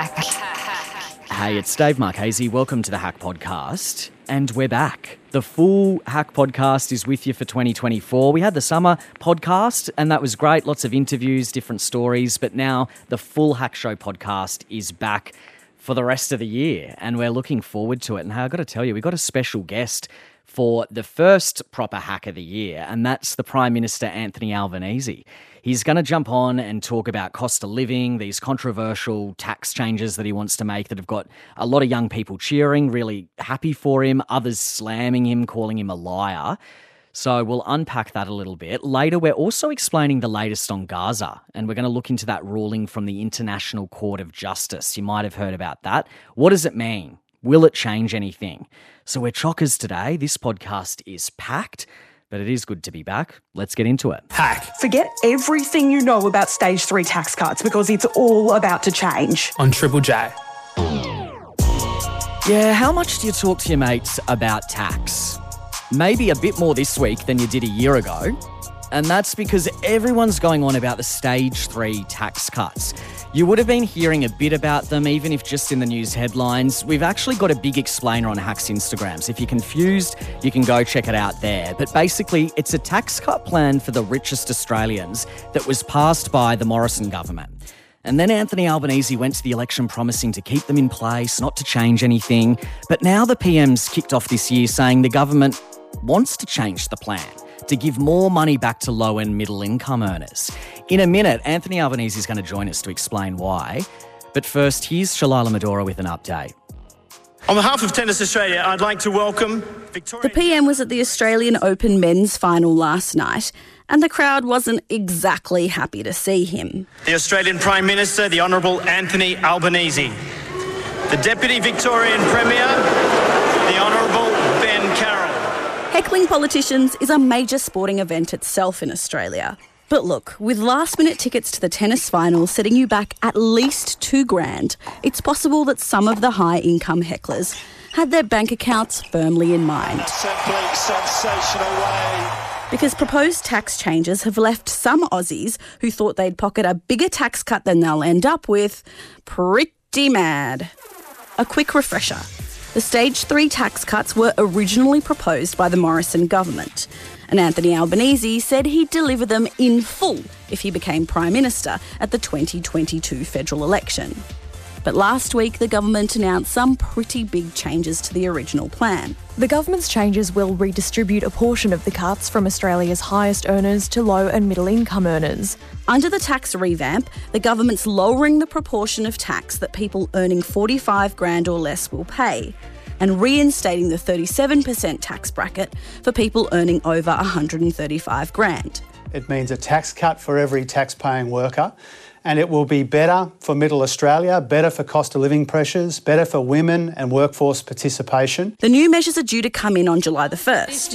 Hack. Hey, it's Dave Marchese. Welcome to the Hack Podcast. And we're back. The full Hack Podcast is with you for 2024. We had the summer podcast and that was great. Lots of interviews, different stories. But now the full Hack Show podcast is back for the rest of the year and we're looking forward to it. And hey, I've got to tell you, we've got a special guest for the first proper hack of the year, and that's the Prime Minister, Anthony Albanese. He's going to jump on and talk about cost of living, these controversial tax changes that he wants to make that have got a lot of young people cheering, really happy for him, others slamming him, calling him a liar. So we'll unpack that a little bit. Later, we're also explaining the latest on Gaza, and we're going to look into that ruling from the International Court of Justice. You might have heard about that. What does it mean? Will it change anything? So we're chockers today. This podcast is packed, but it is good to be back. Let's get into it. Hack. Forget everything you know about stage 3 tax cuts because it's all about to change. On Triple J. Yeah, how much do you talk to your mates about tax? Maybe a bit more this week than you did a year ago. And that's because everyone's going on about the stage 3 tax cuts. You would have been hearing a bit about them, even if just in the news headlines. We've actually got a big explainer on Hack's Instagram. So if you're confused, you can go check it out there. But basically, it's a tax cut plan for the richest Australians that was passed by the Morrison government. And then Anthony Albanese went to the election promising to keep them in place, not to change anything. But now the PM's kicked off this year saying the government wants to change the plan to give more money back to low and middle income earners. In a minute, Anthony Albanese is going to join us to explain why. But first, here's Shalala Medora with an update. On behalf of Tennis Australia, I'd like to welcome Victoria. The PM was at the Australian Open men's final last night, and the crowd wasn't exactly happy to see him. The Australian Prime Minister, the Honourable Anthony Albanese. The Deputy Victorian Premier, the Honourable Ben Carroll. Heckling politicians is a major sporting event itself in Australia. But look, with last-minute tickets to the tennis final setting you back at least $2,000, it's possible that some of the high-income hecklers had their bank accounts firmly in mind. Simply sensational way. Because proposed tax changes have left some Aussies who thought they'd pocket a bigger tax cut than they'll end up with pretty mad. A quick refresher. The stage 3 tax cuts were originally proposed by the Morrison government, and Anthony Albanese said he'd deliver them in full if he became Prime Minister at the 2022 federal election. But last week, the government announced some pretty big changes to the original plan. The government's changes will redistribute a portion of the cuts from Australia's highest earners to low and middle income earners. Under the tax revamp, the government's lowering the proportion of tax that people earning $45,000 or less will pay, and reinstating the 37% tax bracket for people earning over $135,000. It means a tax cut for every tax-paying worker, and it will be better for middle Australia, better for cost of living pressures, better for women and workforce participation. The new measures are due to come in on July the 1st.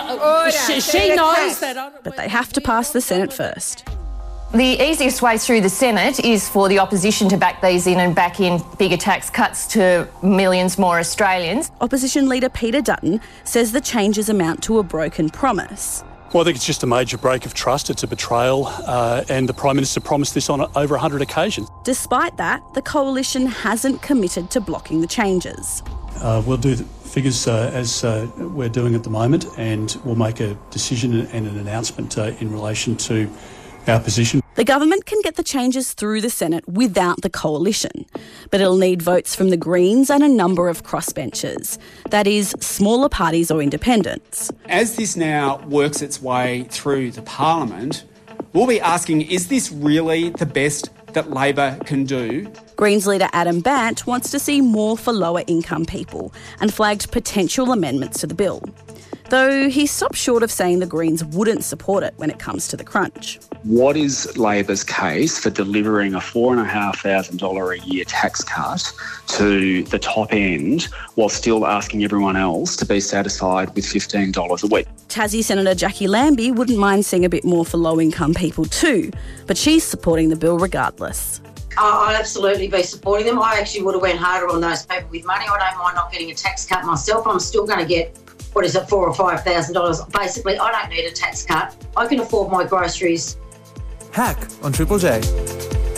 She knows that. But they have to pass the Senate first. The easiest way through the Senate is for the opposition to back these in and back in bigger tax cuts to millions more Australians. Opposition leader Peter Dutton says the changes amount to a broken promise. Well, I think it's just a major break of trust. It's a betrayal, and the Prime Minister promised this on over 100 occasions. Despite that, the coalition hasn't committed to blocking the changes. We'll do the figures as we're doing at the moment, and we'll make a decision and an announcement in relation to our position. The government can get the changes through the Senate without the coalition, but it'll need votes from the Greens and a number of crossbenchers. That is, smaller parties or independents. As this now works its way through the Parliament, we'll be asking, is this really the best that Labor can do? Greens leader Adam Bandt wants to see more for lower income people and flagged potential amendments to the bill, though he stopped short of saying the Greens wouldn't support it when it comes to the crunch. What is Labor's case for delivering a $4,500 a year tax cut to the top end while still asking everyone else to be satisfied with $15 a week? Tassie Senator Jackie Lambie wouldn't mind seeing a bit more for low-income people too, but she's supporting the bill regardless. I'll absolutely be supporting them. I actually would have went harder on those people with money. I don't mind not getting a tax cut myself. I'm still going to get, $4,000 or $5,000. Basically, I don't need a tax cut. I can afford my groceries. Hack on Triple J.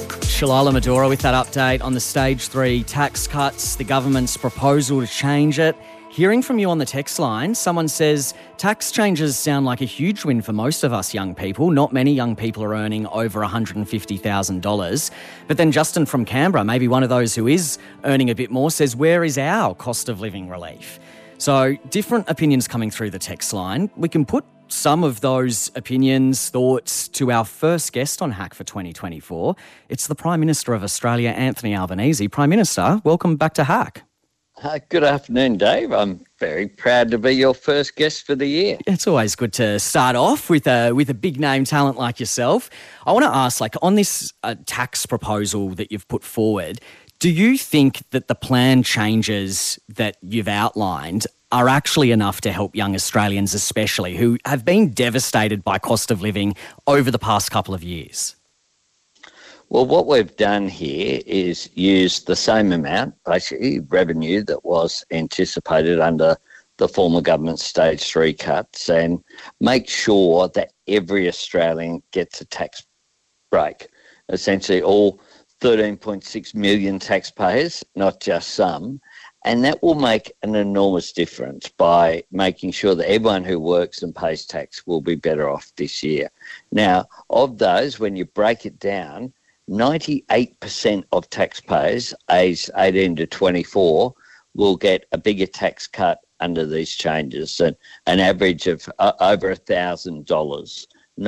Shalala Madura with that update on the Stage 3 tax cuts, the government's proposal to change it. Hearing from you on the text line, someone says tax changes sound like a huge win for most of us young people. Not many young people are earning over $150,000. But then Justin from Canberra, maybe one of those who is earning a bit more, says, where is our cost of living relief? So different opinions coming through the text line. We can put some of those opinions, thoughts to our first guest on Hack for 2024. It's the Prime Minister of Australia, Anthony Albanese. Prime Minister, welcome back to Hack. Good afternoon, Dave. I'm very proud to be your first guest for the year. It's always good to start off with a big name talent like yourself. I want to ask, on this tax proposal that you've put forward, do you think that the plan changes that you've outlined are actually enough to help young Australians, especially who have been devastated by cost of living over the past couple of years? Well, what we've done here is use the same amount, basically, revenue that was anticipated under the former government's Stage 3 cuts and make sure that every Australian gets a tax break. Essentially, all 13.6 million taxpayers, not just some, and that will make an enormous difference by making sure that everyone who works and pays tax will be better off this year. Now, of those, when you break it down, 98% of taxpayers aged 18 to 24 will get a bigger tax cut under these changes, an average of over $1,000.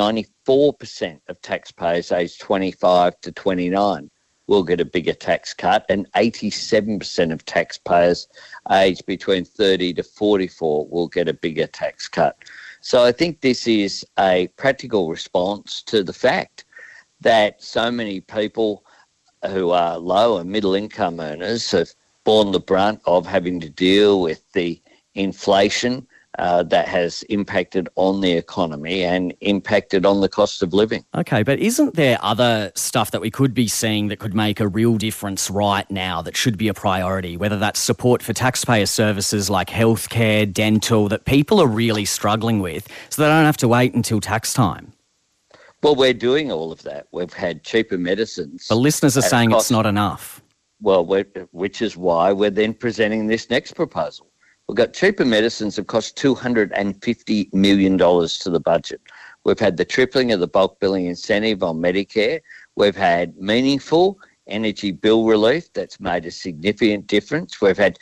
94% of taxpayers aged 25 to 29 will get a bigger tax cut, and 87% of taxpayers aged between 30 to 44 will get a bigger tax cut. So I think this is a practical response to the fact that so many people who are low and middle income earners have borne the brunt of having to deal with the inflation that has impacted on the economy and impacted on the cost of living. Okay, but isn't there other stuff that we could be seeing that could make a real difference right now that should be a priority, whether that's support for taxpayer services like healthcare, dental, that people are really struggling with so they don't have to wait until tax time? Well, we're doing all of that. We've had cheaper medicines. The listeners are saying it's not enough. Well, which is why we're then presenting this next proposal. We've got cheaper medicines that cost $250 million to the budget. We've had the tripling of the bulk billing incentive on Medicare. We've had meaningful energy bill relief that's made a significant difference. We've had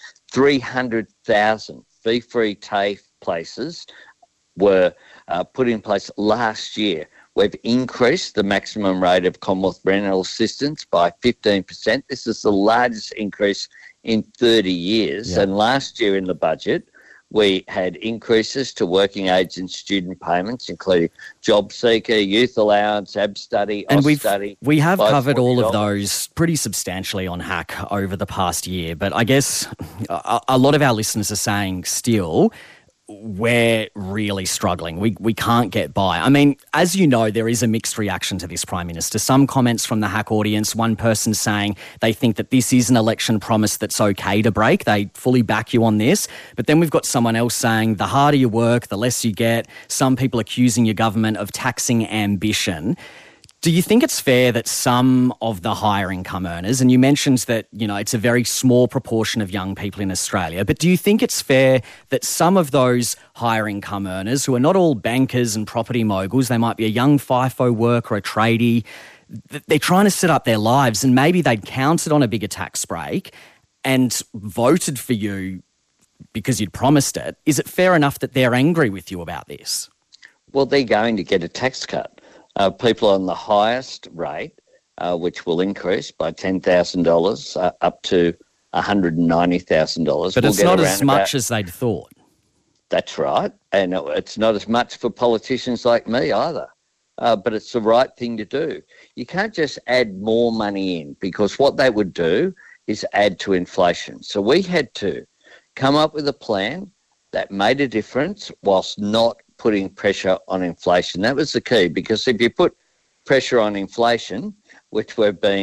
300,000 fee-free TAFE places were put in place last year. We've increased the maximum rate of Commonwealth rental assistance by 15%. This is the largest increase in 30 years. Yeah. And last year in the budget, we had increases to working age and student payments, including Job Seeker, Youth Allowance, AbStudy, AusStudy. We have covered all of those pretty substantially on Hack over the past year. But I guess a lot of our listeners are saying still, we're really struggling. We can't get by. I mean, as you know, there is a mixed reaction to this, Prime Minister. Some comments from the Hack audience, one person saying they think that this is an election promise that's okay to break. They fully back you on this. But then we've got someone else saying the harder you work, the less you get. Some people accusing your government of taxing ambition. Do you think it's fair that some of the higher income earners, and you mentioned that, it's a very small proportion of young people in Australia, but do you think it's fair that some of those higher income earners, who are not all bankers and property moguls, they might be a young FIFO worker, a tradie, they're trying to set up their lives and maybe they'd counted on a bigger tax break and voted for you because you'd promised it. Is it fair enough that they're angry with you about this? Well, they're going to get a tax cut. People on the highest rate, which will increase by $10,000 up to $190,000. But it's not as much as they'd thought. That's right. And it's not as much for politicians like me either. But it's the right thing to do. You can't just add more money in, because what they would do is add to inflation. So we had to come up with a plan that made a difference whilst not putting pressure on inflation. That was the key, because if you put pressure on inflation, which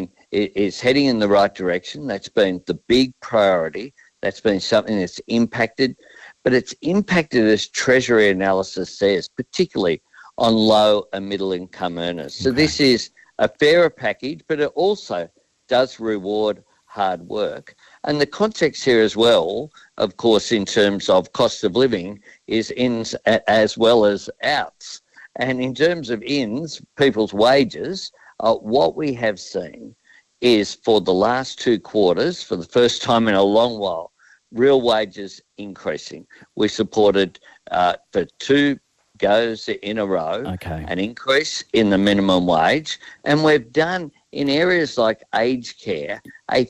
is heading in the right direction, that's been the big priority, that's been something that's impacted, but it's impacted, as Treasury analysis says, particularly on low and middle income earners. So this is a fairer package, but it also does reward hard work. And the context here as well, of course, in terms of cost of living, is ins as well as outs. And in terms of ins, people's wages, what we have seen is for the last 2 quarters, for the first time in a long while, real wages increasing. We supported for 2 goes in a row an increase in the minimum wage, and we've done in areas like aged care a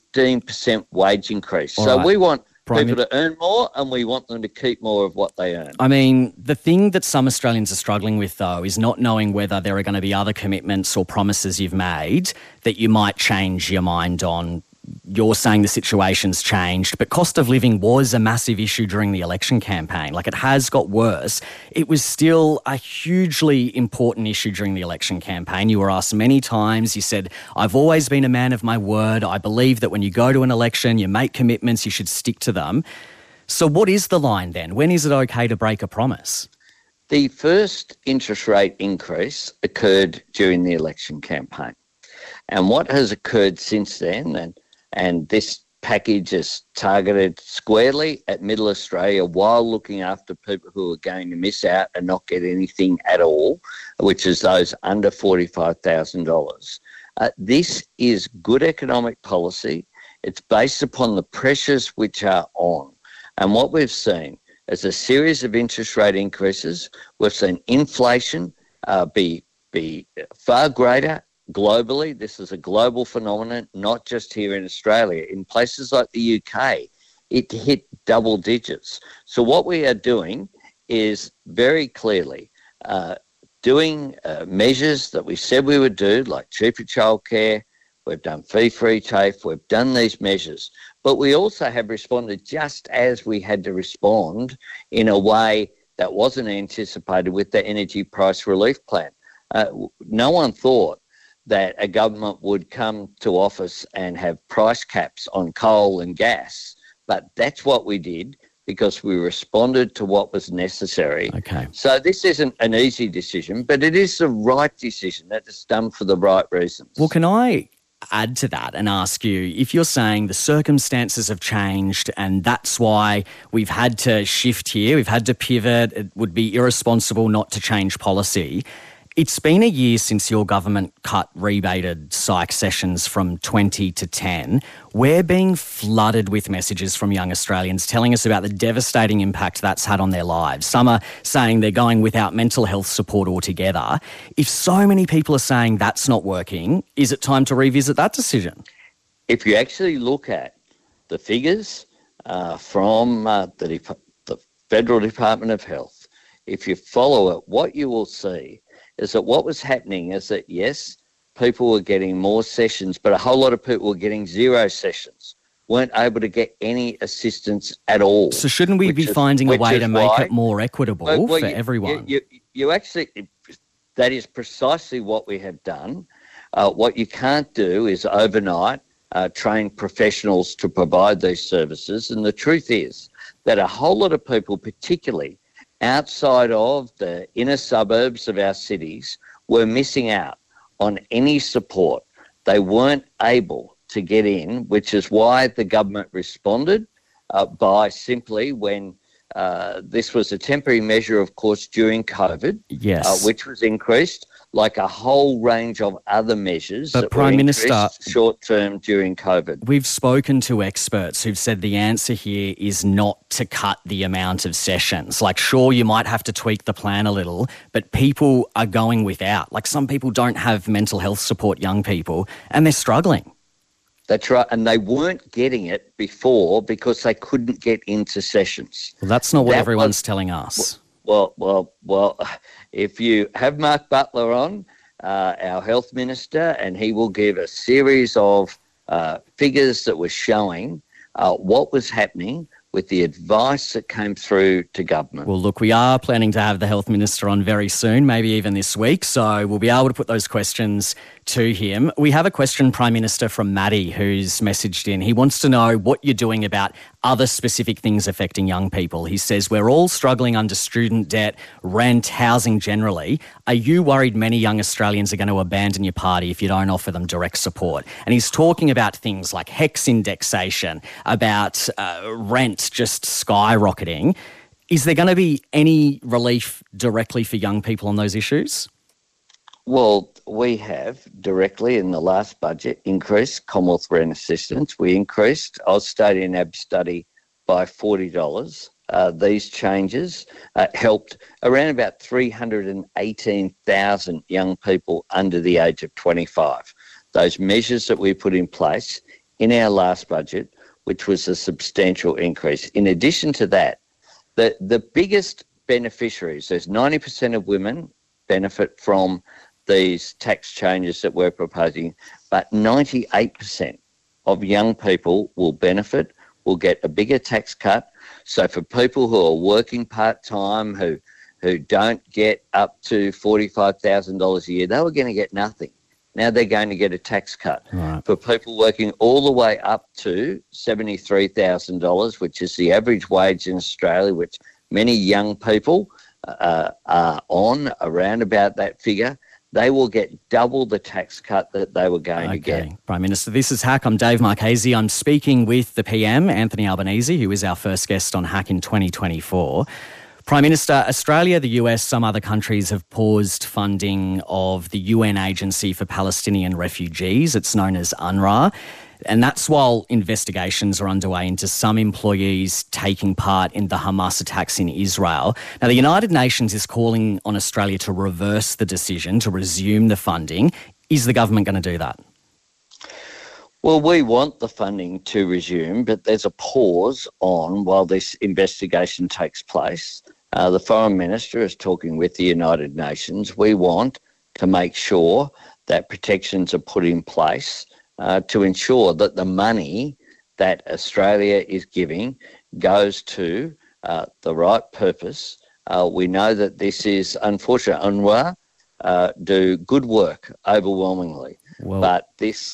15% wage increase. So we want people to earn more, and we want them to keep more of what they earn. I mean, the thing that some Australians are struggling with, though, is not knowing whether there are going to be other commitments or promises you've made that you might change your mind on. You're saying the situation's changed, but cost of living was a massive issue during the election campaign. Like, it has got worse. It was still a hugely important issue during the election campaign. You were asked many times, you said, I've always been a man of my word. I believe that when you go to an election, you make commitments, you should stick to them. So what is the line then? When is it okay to break a promise? The first interest rate increase occurred during the election campaign. And what has occurred since then, and this package is targeted squarely at Middle Australia while looking after people who are going to miss out and not get anything at all, which is those under $45,000. This is good economic policy. It's based upon the pressures which are on. And what we've seen is a series of interest rate increases. We've seen inflation be far greater globally. This is a global phenomenon, not just here in Australia. In places like the UK, it hit double digits. So what we are doing is very clearly doing measures that we said we would do, like cheaper childcare. We've done fee-free TAFE. We've done these measures. But we also have responded just as we had to respond in a way that wasn't anticipated with the Energy Price Relief Plan. No one thought that a government would come to office and have price caps on coal and gas. But that's what we did because we responded to what was necessary. Okay. So this isn't an easy decision, but it is the right decision that is done for the right reasons. Well, can I add to that and ask you, if you're saying the circumstances have changed and that's why we've had to shift here, we've had to pivot, it would be irresponsible not to change policy. It's been a year since your government cut rebated psych sessions from 20 to 10. We're being flooded with messages from young Australians telling us about the devastating impact that's had on their lives. Some are saying they're going without mental health support altogether. If so many people are saying that's not working, is it time to revisit that decision? If you actually look at the figures from the Federal Department of Health, if you follow it, what you will see is that what was happening is that, yes, people were getting more sessions, but a whole lot of people were getting 0 sessions, weren't able to get any assistance at all. So shouldn't we be finding a way to make it more equitable for everyone? You actually, that is precisely what we have done. What you can't do is overnight train professionals to provide these services. And the truth is that a whole lot of people, particularly outside of the inner suburbs of our cities, were missing out on any support. They weren't able to get in, which is why the government responded by simply when this was a temporary measure, of course, during COVID, yes, which was increased, like a whole range of other measures but that Prime were Minister, short-term during COVID. We've spoken to experts who've said the answer here is not to cut the amount of sessions. Like, sure, you might have to tweak the plan a little, but people are going without. Like, some people don't have mental health support, young people, and they're struggling. That's right, and they weren't getting it before because they couldn't get into sessions. Well, that's not what everyone's telling us. Well, if you have Mark Butler on, our health minister, and he will give a series of figures that were showing what was happening with the advice that came through to government. Well, look, we are planning to have the Health Minister on very soon, maybe even this week, so we'll be able to put those questions to him. We have a question, Prime Minister, from Maddie, who's messaged in. He wants to know what you're doing about other specific things affecting young people. He says, we're all struggling under student debt, rent, housing generally. Are you worried many young Australians are going to abandon your party if you don't offer them direct support? And he's talking about things like HECS indexation, about rent just skyrocketing. Is there going to be any relief directly for young people on those issues? Well, we have directly in the last budget increased Commonwealth Rent Assistance. We increased Austudy and Abstudy by $40. These changes helped around about 318,000 young people under the age of 25. Those measures that we put in place in our last budget, which was a substantial increase. In addition to that, the biggest beneficiaries, there's 90% of women benefit from these tax changes that we're proposing, but 98% of young people will benefit, will get a bigger tax cut. So for people who are working part-time, who don't get up to $45,000 a year, they were going to get nothing. Now they're going to get a tax cut. Right. For people working all the way up to $73,000, which is the average wage in Australia, which many young people are on around about that figure, they will get double the tax cut that they were going to get. Prime Minister, this is Hack. I'm Dave Marchese. I'm speaking with the PM, Anthony Albanese, who is our first guest on Hack in 2024. Prime Minister, Australia, the US, some other countries have paused funding of the UN Agency for Palestinian Refugees. It's known as UNRWA. And that's while investigations are underway into some employees taking part in the Hamas attacks in Israel. Now, the United Nations is calling on Australia to reverse the decision to resume the funding. Is the government going to do that? Well, we want the funding to resume, but there's a pause on while this investigation takes place. The Foreign Minister is talking with the United Nations. We want to make sure that protections are put in place to ensure that the money that Australia is giving goes to the right purpose. We know that this is, unfortunately, UNRWA do good work overwhelmingly, but this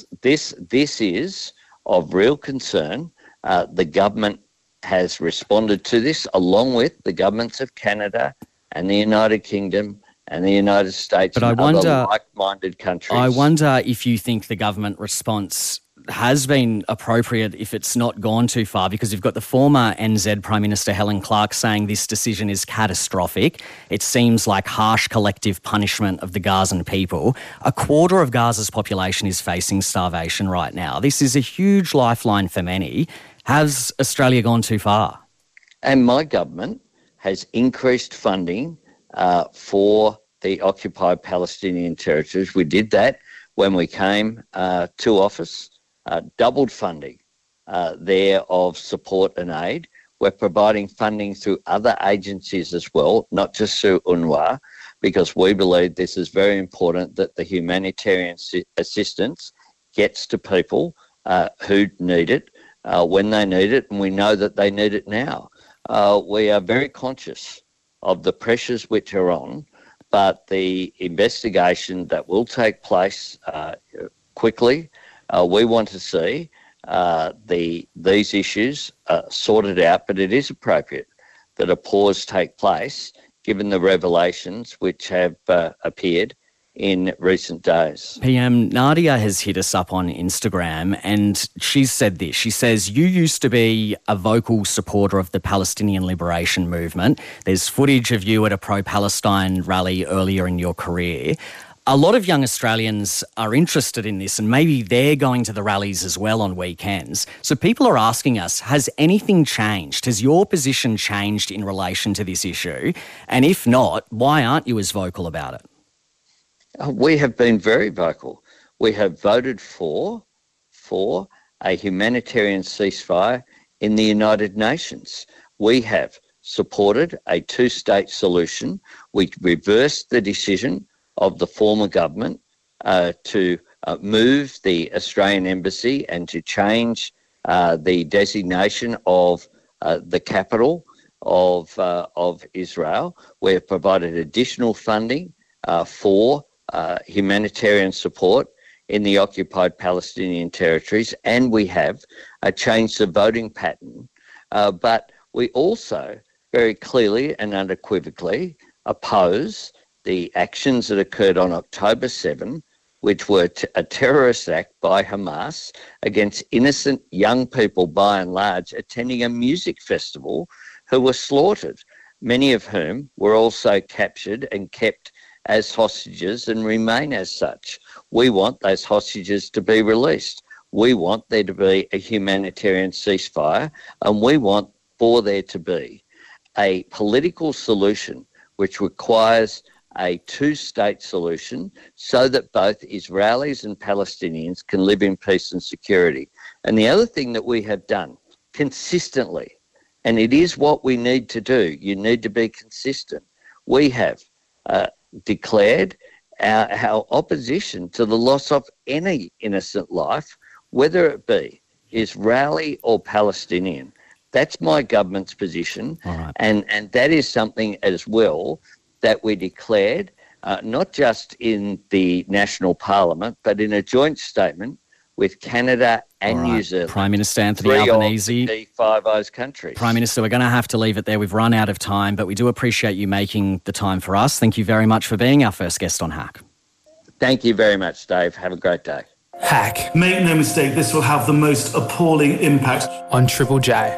is of real concern. The government has responded to this, along with the governments of Canada and the United Kingdom and the United States and other like-minded countries. I wonder if you think the government response has been appropriate if it's not gone too far, because you've got the former NZ Prime Minister Helen Clark saying this decision is catastrophic. It seems like harsh collective punishment of the Gazan people. A quarter of Gaza's population is facing starvation right now. This is a huge lifeline for many. Has Australia gone too far? And my government has increased funding for the occupied Palestinian territories. We did that when we came to office, doubled funding there of support and aid. We're providing funding through other agencies as well, not just through UNRWA, because we believe this is very important that the humanitarian assistance gets to people who need it when they need it, and we know that they need it now. We are very conscious of the pressures which are on, but the investigation that will take place quickly, we want to see these issues sorted out, but it is appropriate that a pause take place given the revelations which have appeared in recent days. PM, Nadia has hit us up on Instagram and she's said this. She says, you used to be a vocal supporter of the Palestinian Liberation Movement. There's footage of you at a pro-Palestine rally earlier in your career. A lot of young Australians are interested in this and maybe they're going to the rallies as well on weekends. So people are asking us, has anything changed? Has your position changed in relation to this issue? And if not, why aren't you as vocal about it? We have been very vocal. We have voted for a humanitarian ceasefire in the United Nations. We have supported a two-state solution. We reversed the decision of the former government to move the Australian Embassy and to change the designation of the capital of Israel. We've provided additional funding for humanitarian support in the occupied Palestinian territories, and we have changed the voting pattern. But we also very clearly and unequivocally oppose the actions that occurred on October 7, which were a terrorist act by Hamas against innocent young people, by and large, attending a music festival who were slaughtered, many of whom were also captured and kept as hostages and remain as such. We want those hostages to be released. We want there to be a humanitarian ceasefire, and we want for there to be a political solution which requires a two-state solution so that both Israelis and Palestinians can live in peace and security. And the other thing that we have done consistently, and it is what we need to do, you need to be consistent, we have declared our opposition to the loss of any innocent life, whether it be Israeli or Palestinian. That's my government's position. All right. And that is something as well that we declared, not just in the National Parliament, but in a joint statement with Canada and New Zealand. Prime Minister Anthony Albanese. Albanese. The Five Eyes countries. Prime Minister, we're going to have to leave it there. We've run out of time, but we do appreciate you making the time for us. Thank you very much for being our first guest on Hack. Thank you very much, Dave. Have a great day. Hack. Make no mistake, this will have the most appalling impact on Triple J.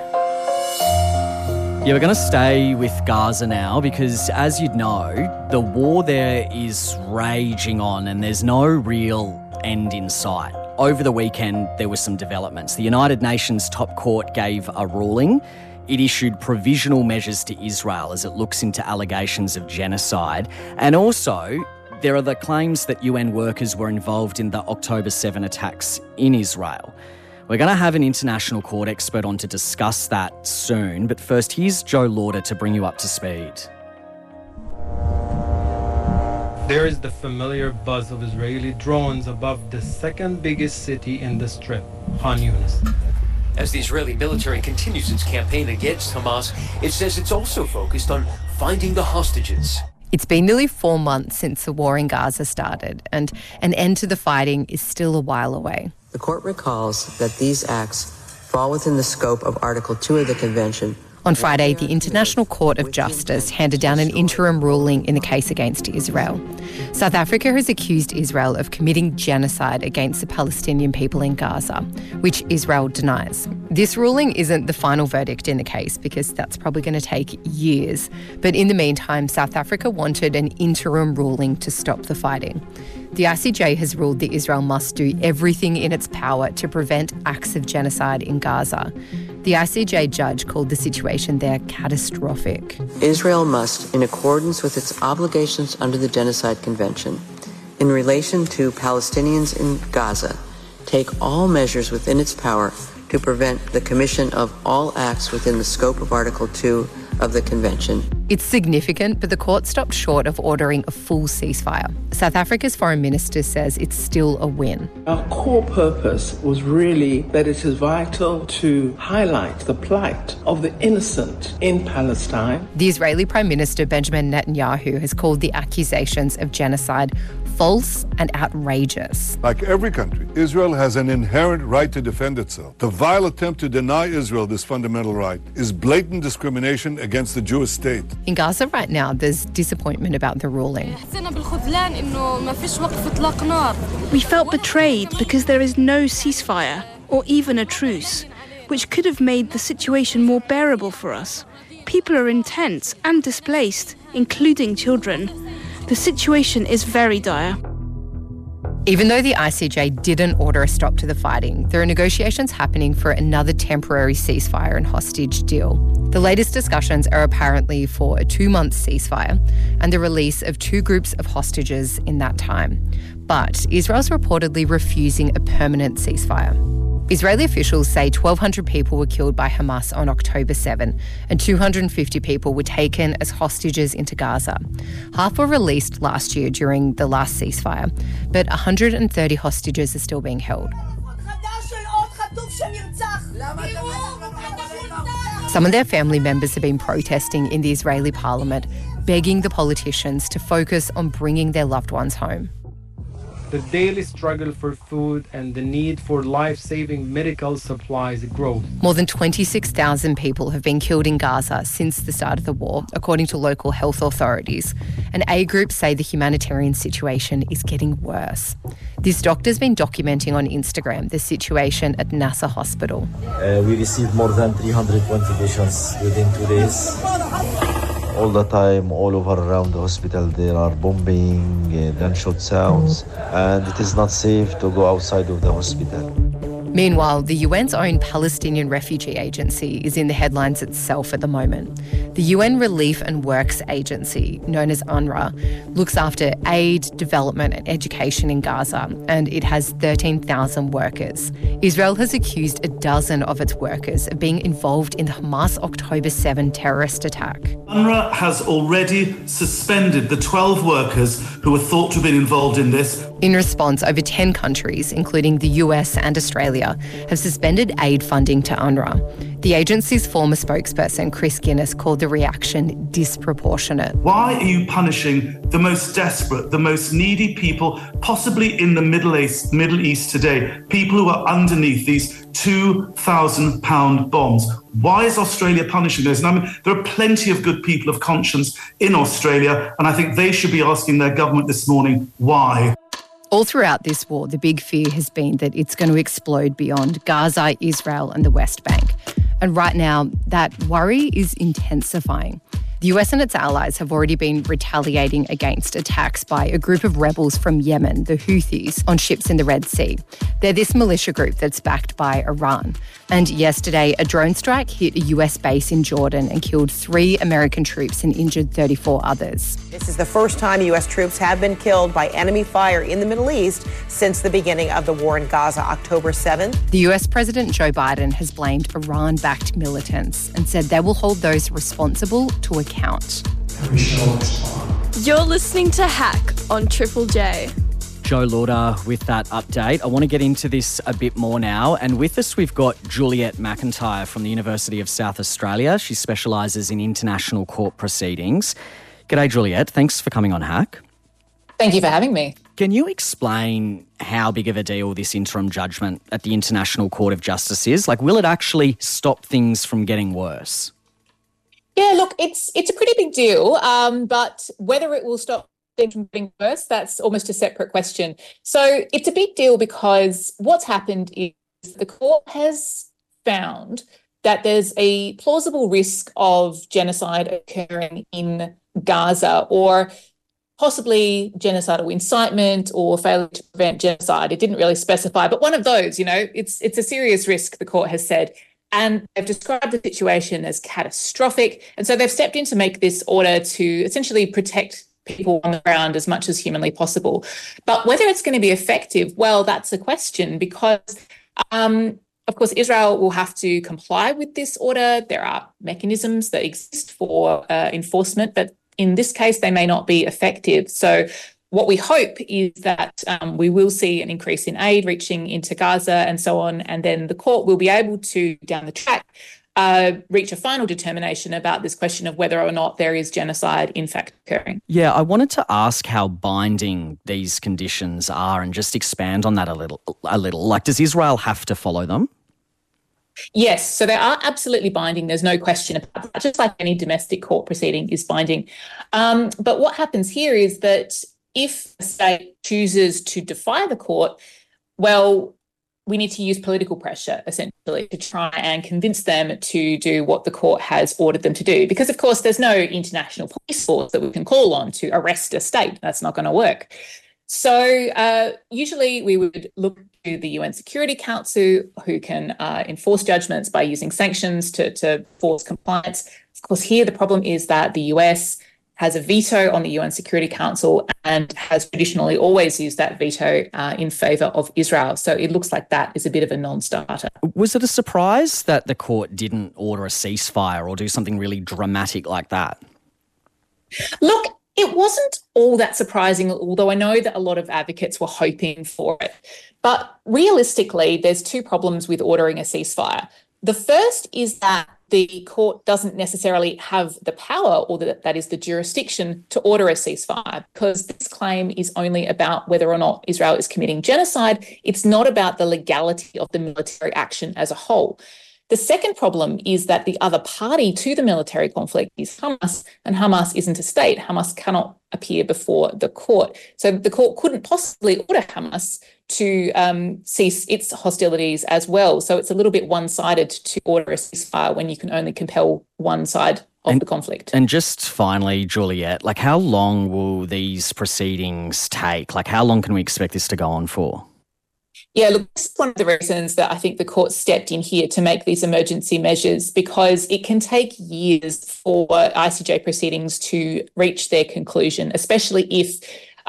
Yeah, we're going to stay with Gaza now because, as you'd know, the war there is raging on and there's no real end in sight. Over the weekend, there were some developments. The United Nations top court gave a ruling. It issued provisional measures to Israel as it looks into allegations of genocide. And also, there are the claims that UN workers were involved in the October 7 attacks in Israel. We're going to have an international court expert on to discuss that soon, but first, here's Joe Lauder to bring you up to speed. There is the familiar buzz of Israeli drones above the second biggest city in the Strip, Khan Yunis. As the Israeli military continues its campaign against Hamas, it says it's also focused on finding the hostages. It's been nearly 4 months since the war in Gaza started, and an end to the fighting is still a while away. The court recalls that these acts fall within the scope of Article 2 of the Convention. On Friday, the International Court of Justice handed down an interim ruling in the case against Israel. South Africa has accused Israel of committing genocide against the Palestinian people in Gaza, which Israel denies. This ruling isn't the final verdict in the case because that's probably going to take years. But in the meantime, South Africa wanted an interim ruling to stop the fighting. The ICJ has ruled that Israel must do everything in its power to prevent acts of genocide in Gaza. The ICJ judge called the situation there catastrophic. Israel must, in accordance with its obligations under the Genocide Convention, in relation to Palestinians in Gaza, take all measures within its power to prevent the commission of all acts within the scope of Article 2 of the Convention. It's significant, but the court stopped short of ordering a full ceasefire. South Africa's foreign minister says it's still a win. Our core purpose was really that it is vital to highlight the plight of the innocent in Palestine. The Israeli Prime Minister Benjamin Netanyahu has called the accusations of genocide false and outrageous. Like every country, Israel has an inherent right to defend itself. The vile attempt to deny Israel this fundamental right is blatant discrimination against the Jewish state. In Gaza right now, there's disappointment about the ruling. We felt betrayed because there is no ceasefire or even a truce, which could have made the situation more bearable for us. People are in tents and displaced, including children. The situation is very dire. Even though the ICJ didn't order a stop to the fighting, there are negotiations happening for another temporary ceasefire and hostage deal. The latest discussions are apparently for a 2-month ceasefire and the release of 2 groups of hostages in that time. But Israel's reportedly refusing a permanent ceasefire. Israeli officials say 1,200 people were killed by Hamas on October 7 and 250 people were taken as hostages into Gaza. Half were released last year during the last ceasefire, but 130 hostages are still being held. Some of their family members have been protesting in the Israeli parliament, begging the politicians to focus on bringing their loved ones home. The daily struggle for food and the need for life-saving medical supplies grows. More than 26,000 people have been killed in Gaza since the start of the war, according to local health authorities. And aid groups say the humanitarian situation is getting worse. This doctor's been documenting on Instagram the situation at Nasser Hospital. We received more than 320 patients within 2 days. All the time, all over around the hospital, there are bombing, gunshot sounds, and it is not safe to go outside of the hospital. Meanwhile, the UN's own Palestinian Refugee Agency is in the headlines itself at the moment. The UN Relief and Works Agency, known as UNRWA, looks after aid, development and education in Gaza, and it has 13,000 workers. Israel has accused a dozen of its workers of being involved in the Hamas October 7 terrorist attack. UNRWA has already suspended the 12 workers who were thought to have been involved in this. In response, over 10 countries, including the US and Australia, have suspended aid funding to UNRWA. The agency's former spokesperson, Chris Guinness, called the reaction disproportionate. Why are you punishing the most desperate, the most needy people, possibly in the Middle East today, people who are underneath these £2,000 bombs? Why is Australia punishing those? And I mean, there are plenty of good people of conscience in Australia, and I think they should be asking their government this morning why. All throughout this war, the big fear has been that it's going to explode beyond Gaza, Israel and the West Bank. And right now, that worry is intensifying. The US and its allies have already been retaliating against attacks by a group of rebels from Yemen, the Houthis, on ships in the Red Sea. They're this militia group that's backed by Iran. And yesterday, a drone strike hit a US base in Jordan and killed 3 American troops and injured 34 others. This is the first time US troops have been killed by enemy fire in the Middle East since the beginning of the war in Gaza, October 7th. The US President Joe Biden has blamed Iran-backed militants and said they will hold those responsible to account. You're listening to Hack on Triple J. Joe Lauder with that update. I want to get into this a bit more now. And with us, we've got Juliet McIntyre from the University of South Australia. She specialises in international court proceedings. G'day, Juliet. Thanks for coming on Hack. Thank you for having me. Can you explain how big of a deal this interim judgment at the International Court of Justice is? Like, will it actually stop things from getting worse? Yeah, look, it's a pretty big deal, but whether it will stop things from getting worse, that's almost a separate question. So it's a big deal because what's happened is the court has found that there's a plausible risk of genocide occurring in Gaza, or possibly genocidal incitement or failure to prevent genocide. It didn't really specify, but one of those, it's a serious risk, the court has said. And they've described the situation as catastrophic. And so they've stepped in to make this order to essentially protect people on the ground as much as humanly possible. But whether it's going to be effective, well, that's a question because, of course, Israel will have to comply with this order. There are mechanisms that exist for enforcement, but in this case, they may not be effective. So what we hope is that we will see an increase in aid reaching into Gaza and so on, and then the court will be able to, down the track, reach a final determination about this question of whether or not there is genocide in fact occurring. Yeah, I wanted to ask how binding these conditions are and just expand on that a little. Like, does Israel have to follow them? Yes, so they are absolutely binding. There's no question about that, just like any domestic court proceeding is binding. But what happens here is that if a state chooses to defy the court, well, we need to use political pressure, essentially, to try and convince them to do what the court has ordered them to do. Because, of course, there's no international police force that we can call on to arrest a state. That's not going to work. So usually we would look to the UN Security Council, who can enforce judgments by using sanctions to force compliance. Of course, here the problem is that the US has a veto on the UN Security Council and has traditionally always used that veto in favour of Israel. So it looks like that is a bit of a non-starter. Was it a surprise that the court didn't order a ceasefire or do something really dramatic like that? Look, it wasn't all that surprising, although I know that a lot of advocates were hoping for it. But realistically, there's 2 problems with ordering a ceasefire. The first is that the court doesn't necessarily have the power, or that is the jurisdiction, to order a ceasefire, because this claim is only about whether or not Israel is committing genocide. It's not about the legality of the military action as a whole. The second problem is that the other party to the military conflict is Hamas, and Hamas isn't a state. Hamas cannot appear before the court. So the court couldn't possibly order Hamas to cease its hostilities as well. So it's a little bit one-sided to order a ceasefire when you can only compel one side of the conflict. And just finally, Juliet, like, how long will these proceedings take? Like, how long can we expect this to go on for? Yeah, look, this is one of the reasons that I think the court stepped in here to make these emergency measures, because it can take years for ICJ proceedings to reach their conclusion, especially if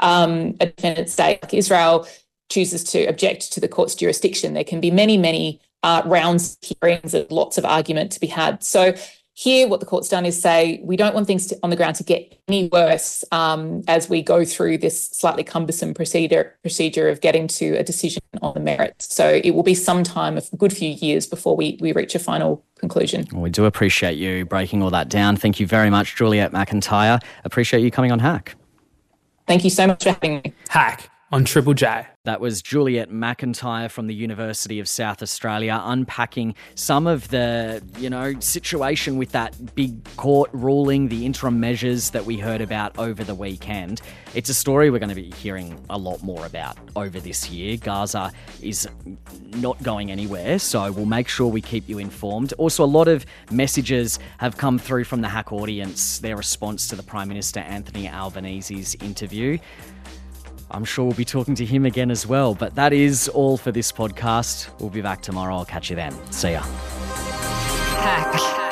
a defendant state like Israel chooses to object to the court's jurisdiction. There can be many rounds of hearings and lots of argument to be had. So here, what the court's done is say, we don't want things on the ground to get any worse as we go through this slightly cumbersome procedure of getting to a decision on the merits. So it will be some time, a good few years, before we reach a final conclusion. Well, we do appreciate you breaking all that down. Thank you very much, Juliet McIntyre. Appreciate you coming on Hack. Thank you so much for having me. Hack on Triple J. That was Juliet McIntyre from the University of South Australia, unpacking some of the, situation with that big court ruling, the interim measures that we heard about over the weekend. It's a story we're going to be hearing a lot more about over this year. Gaza is not going anywhere, so we'll make sure we keep you informed. Also, a lot of messages have come through from the Hack audience, their response to the Prime Minister Anthony Albanese's interview. I'm sure we'll be talking to him again as well. But that is all for this podcast. We'll be back tomorrow. I'll catch you then. See ya. Hack.